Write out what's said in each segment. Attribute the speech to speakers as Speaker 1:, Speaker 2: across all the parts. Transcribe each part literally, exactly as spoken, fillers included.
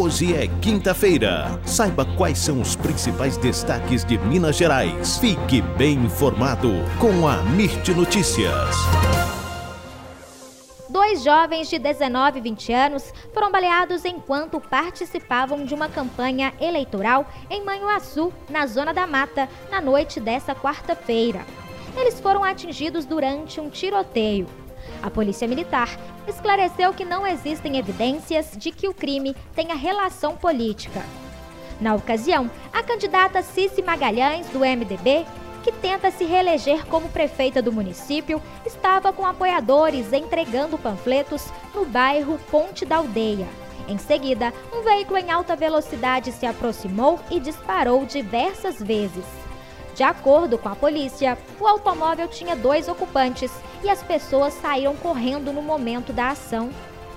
Speaker 1: Hoje é quinta-feira. Saiba quais são os principais destaques de Minas Gerais. Fique bem informado com a Mirte Notícias.
Speaker 2: Dois jovens de dezenove e vinte anos foram baleados enquanto participavam de uma campanha eleitoral em Manhuaçu, na Zona da Mata, na noite desta quarta-feira. Eles foram atingidos durante um tiroteio. A Polícia Militar esclareceu que não existem evidências de que o crime tenha relação política. Na ocasião, a candidata Cici Magalhães, do M D B, que tenta se reeleger como prefeita do município, estava com apoiadores entregando panfletos no bairro Ponte da Aldeia. Em seguida, um veículo em alta velocidade se aproximou e disparou diversas vezes. De acordo com a polícia, o automóvel tinha dois ocupantes e as pessoas saíram correndo no momento da ação.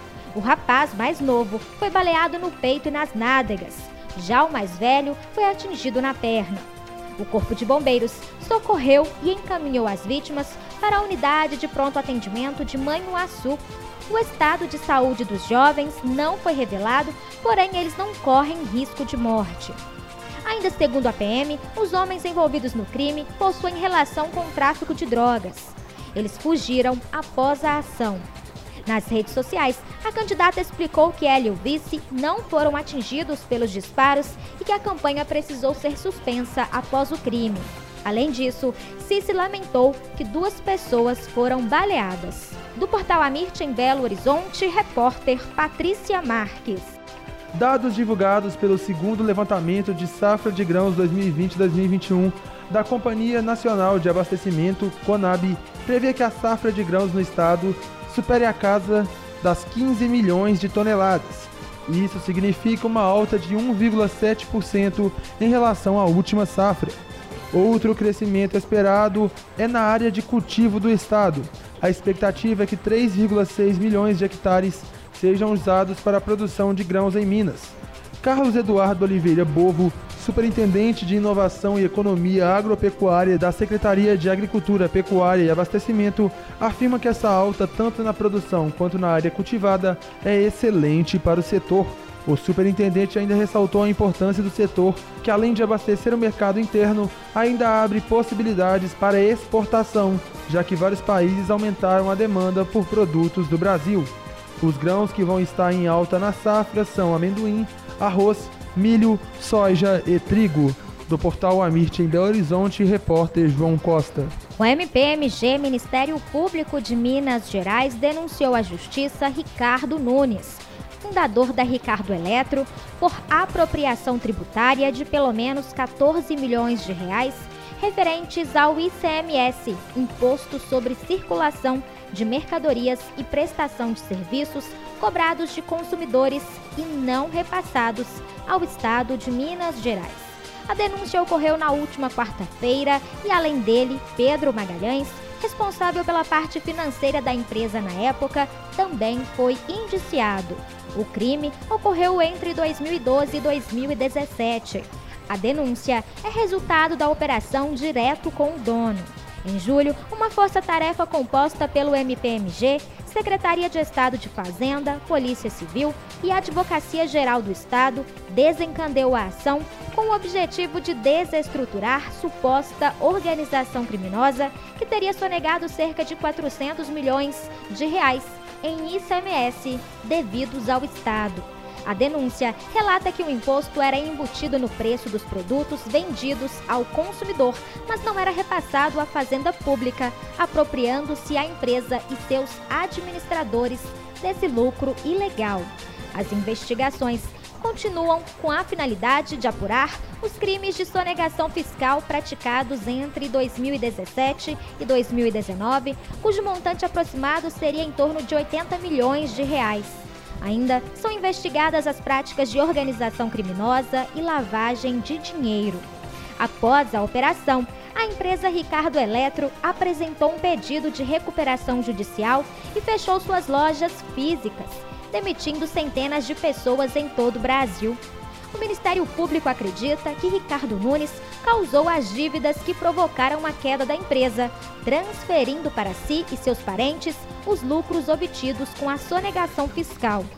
Speaker 2: O rapaz mais novo foi baleado no peito e nas nádegas. Já o mais velho foi atingido na perna. O Corpo de Bombeiros socorreu e encaminhou as vítimas para a unidade de pronto atendimento de Manhuaçu. O estado de saúde dos jovens não foi revelado, porém eles não correm risco de morte. Ainda segundo a P M, os homens envolvidos no crime possuem relação com o tráfico de drogas. Eles fugiram após a ação. Nas redes sociais, a candidata explicou que ela e o vice não foram atingidos pelos disparos e que a campanha precisou ser suspensa após o crime. Além disso, Cici lamentou que duas pessoas foram baleadas. Do portal Amirte em Belo Horizonte, repórter Patrícia Marques.
Speaker 3: Dados divulgados pelo segundo levantamento de safra de grãos dois mil e vinte a dois mil e vinte e um da Companhia Nacional de Abastecimento, CONAB, prevê que a safra de grãos no estado supere a casa das quinze milhões de toneladas. Isso significa uma alta de um vírgula sete por cento em relação à última safra. Outro crescimento esperado é na área de cultivo do estado. A expectativa é que três vírgula seis milhões de hectares sejam usados para a produção de grãos em Minas. Carlos Eduardo Oliveira Bovo, superintendente de Inovação e Economia Agropecuária da Secretaria de Agricultura, Pecuária e Abastecimento, afirma que essa alta, tanto na produção quanto na área cultivada, é excelente para o setor. O superintendente ainda ressaltou a importância do setor, que além de abastecer o mercado interno, ainda abre possibilidades para exportação, já que vários países aumentaram a demanda por produtos do Brasil. Os grãos que vão estar em alta na safra são amendoim, arroz, milho, soja e trigo. Do portal Amirte em Belo Horizonte, repórter João Costa.
Speaker 2: O M P M G, Ministério Público de Minas Gerais, denunciou à Justiça Ricardo Nunes, fundador da Ricardo Eletro, por apropriação tributária de pelo menos quatorze milhões de reais referentes ao I C M S, Imposto sobre Circulação de Mercadorias e Prestação de Serviços, cobrados de consumidores e não repassados ao Estado de Minas Gerais. A denúncia ocorreu na última quarta-feira e, além dele, Pedro Magalhães, responsável pela parte financeira da empresa na época, também foi indiciado. O crime ocorreu entre dois mil e doze e dois mil e dezessete. A denúncia é resultado da operação direto com o dono. Em julho, uma força-tarefa composta pelo M P M G, Secretaria de Estado de Fazenda, Polícia Civil e Advocacia Geral do Estado desencadeou a ação com o objetivo de desestruturar suposta organização criminosa que teria sonegado cerca de quatrocentos milhões de reais em I C M S devidos ao Estado. A denúncia relata que o imposto era embutido no preço dos produtos vendidos ao consumidor, mas não era repassado à Fazenda Pública, apropriando-se a empresa e seus administradores desse lucro ilegal. As investigações continuam com a finalidade de apurar os crimes de sonegação fiscal praticados entre dois mil e dezessete e dois mil e dezenove, cujo montante aproximado seria em torno de oitenta milhões de reais. Ainda são investigadas as práticas de organização criminosa e lavagem de dinheiro. Após a operação, a empresa Ricardo Eletro apresentou um pedido de recuperação judicial e fechou suas lojas físicas, demitindo centenas de pessoas em todo o Brasil. O Ministério Público acredita que Ricardo Nunes causou as dívidas que provocaram a queda da empresa, transferindo para si e seus parentes os lucros obtidos com a sonegação fiscal.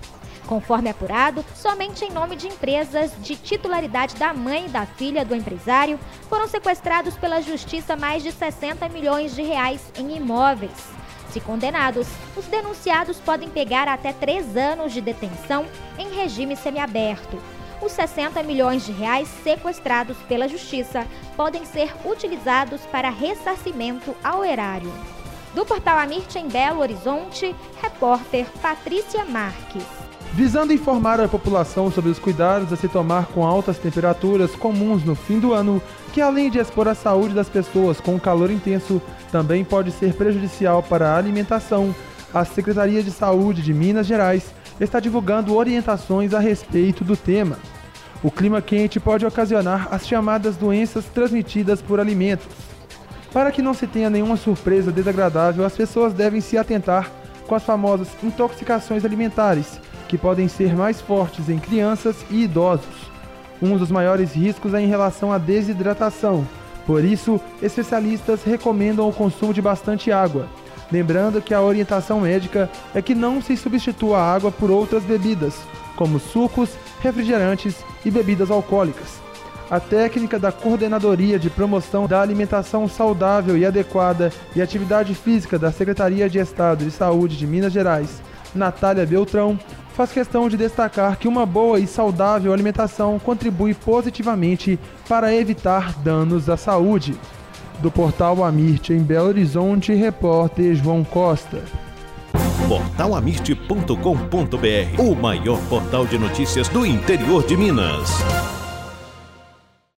Speaker 2: Conforme apurado, somente em nome de empresas de titularidade da mãe e da filha do empresário, foram sequestrados pela Justiça mais de sessenta milhões de reais em imóveis. Se condenados, os denunciados podem pegar até três anos de detenção em regime semiaberto. Os sessenta milhões de reais sequestrados pela Justiça podem ser utilizados para ressarcimento ao erário. Do portal Amirte em Belo Horizonte, repórter Patrícia Marques.
Speaker 3: Visando informar a população sobre os cuidados a se tomar com altas temperaturas comuns no fim do ano, que além de expor a saúde das pessoas com calor intenso, também pode ser prejudicial para a alimentação, a Secretaria de Saúde de Minas Gerais está divulgando orientações a respeito do tema. O clima quente pode ocasionar as chamadas doenças transmitidas por alimentos. Para que não se tenha nenhuma surpresa desagradável, as pessoas devem se atentar com as famosas intoxicações alimentares, que podem ser mais fortes em crianças e idosos. Um dos maiores riscos é em relação à desidratação. Por isso, especialistas recomendam o consumo de bastante água. Lembrando que a orientação médica é que não se substitua a água por outras bebidas, como sucos, refrigerantes e bebidas alcoólicas. A técnica da Coordenadoria de Promoção da Alimentação Saudável e Adequada e Atividade Física da Secretaria de Estado de Saúde de Minas Gerais, Natália Beltrão, faz questão de destacar que uma boa e saudável alimentação contribui positivamente para evitar danos à saúde. Do portal Amirte em Belo Horizonte, repórter João Costa.
Speaker 1: portal amirte ponto com ponto br, o maior portal de notícias do interior de Minas.